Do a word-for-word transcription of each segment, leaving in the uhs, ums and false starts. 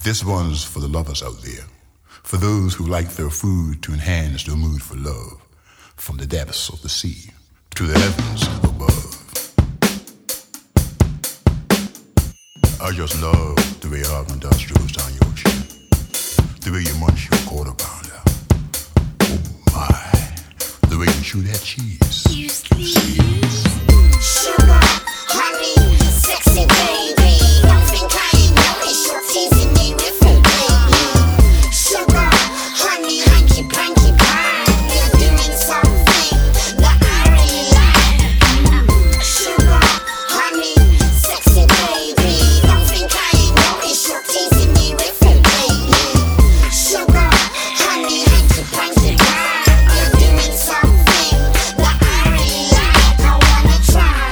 This one's for the lovers out there, for those who like their food to enhance their mood for love, from the depths of the sea to the heavens above. I just love the way Argon dust rolls down your chin, the way you munch your quarter pounder. Oh my, the way you chew that cheese. You sleep. Sugar, honey, sexy baby. Don't think I ain't noticed you're teasing me with a baby. Sugar, honey, hanky panky pie. You're doing something that I really like. Sugar, honey, sexy baby. Don't think I ain't noticed you're teasing me with a baby. Sugar, honey, hanky panky pie. You're doing something that I really like. I wanna try.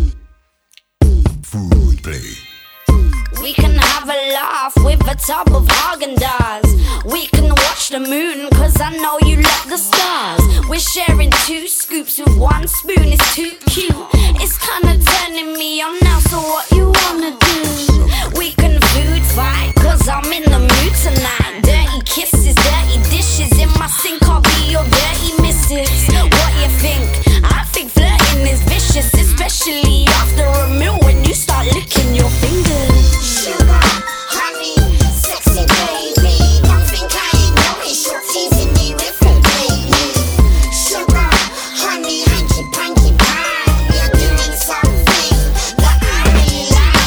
Food play. We can have a laugh with a tub of Haagen-Dazs. We can watch the moon, cause I know you love the stars. We're sharing two scoops with one spoon, it's too cute. It's kinda turning me on now, so what you wanna do? We can food fight, cause I'm in the mood tonight. Dirty kisses, dirty dishes in my sink, I'll be your dirty missus. What you think? I think flirting is vicious, especially after a meal when you start licking your fingers. Sugar, honey, sexy baby. Don't think I ain't noticed you're teasing me with a baby. Sugar, honey, hanky panky pie. You're doing something that I really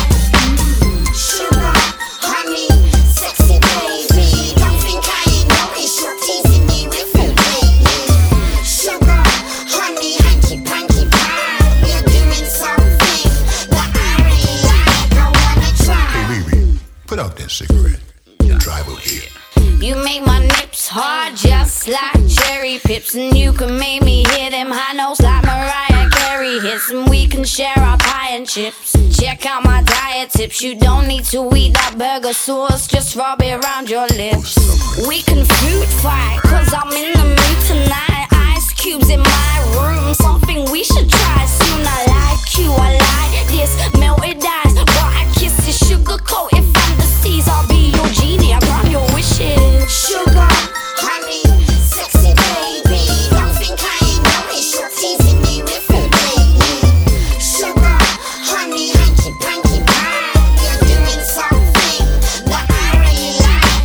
like. Sugar, honey, sexy baby. Don't think I ain't noticed you're teasing me with a baby. Sugar, honey, hanky panky pie. You're doing something that I really like. I wanna try. Hey baby, put out that cigarette. Drive over here. You make my nips hard just like cherry pips, and you can make me hear them high notes like Mariah Carey hits, and we can share our pie and chips. Check out my diet tips. You don't need to eat that burger sauce, just rub it around your lips. We can food fight, cause I'm in the mood tonight. Ice cubes in my room, something we should try soon. I like you, I like this melted ice, but I kiss this sugar coated fantasies. I'll be your genie, I grant your wishes. Sugar, honey, sexy baby. Don't think I ain't noticed you're teasing me with a baby. Sugar, honey, hanky panky pie. You're doing something that I really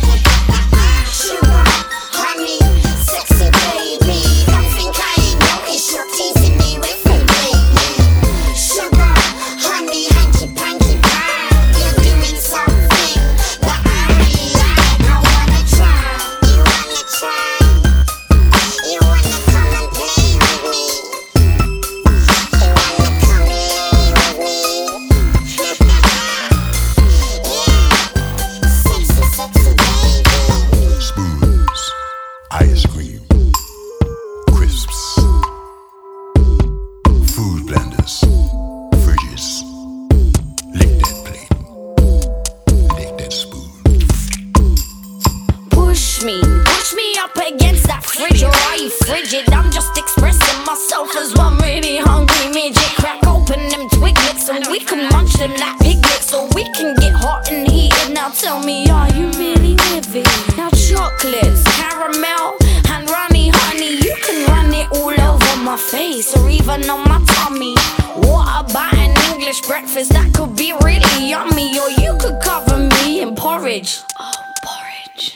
like. Sugar, honey, sexy baby. Don't think I ain't noticed you're teasing me with a baby. Sugar, honey, hanky panky pie. You're doing something that I really like. I wanna try. You wanna try? You wanna come and play with me? You wanna come and lay with me? Yeah, sexy, sexy baby. Spoons, ice cream, crisps, food blenders, fridges. Lick that plate, lick that spoon. Push me, push me up against that fridge, or are you frigid? I'm just expressing myself as one really hungry midget. Crack open them twiglets and we can munch them like piglets, so we can get hot and heated. Now tell me, are you really living? Now chocolates, caramel, and runny honey, you can run it all over my face or even on my tummy. What about an English breakfast that could be really yummy? Or you could cover me in porridge. Oh, porridge.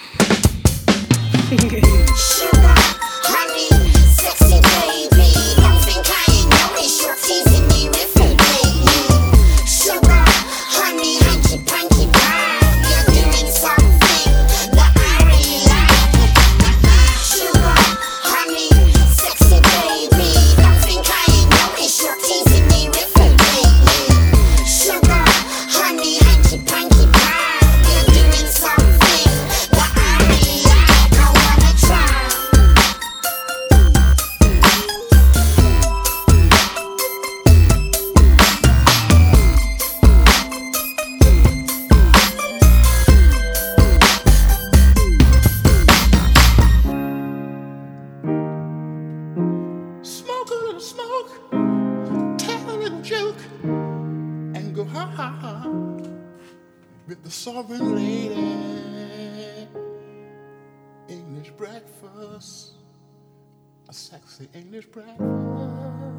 Sugar, honey, sexy baby. Don't think I ain't noticed you're teasing me with a baby. Sugar, honey, hanky panky pie. You're doing something that I really like. Sugar, honey, sexy baby. Don't think I ain't noticed you're teasing me with a baby. Sugar, honey, hanky panky pie. You're doing something that I really like. I wanna try. lady. English breakfast, a sexy English breakfast.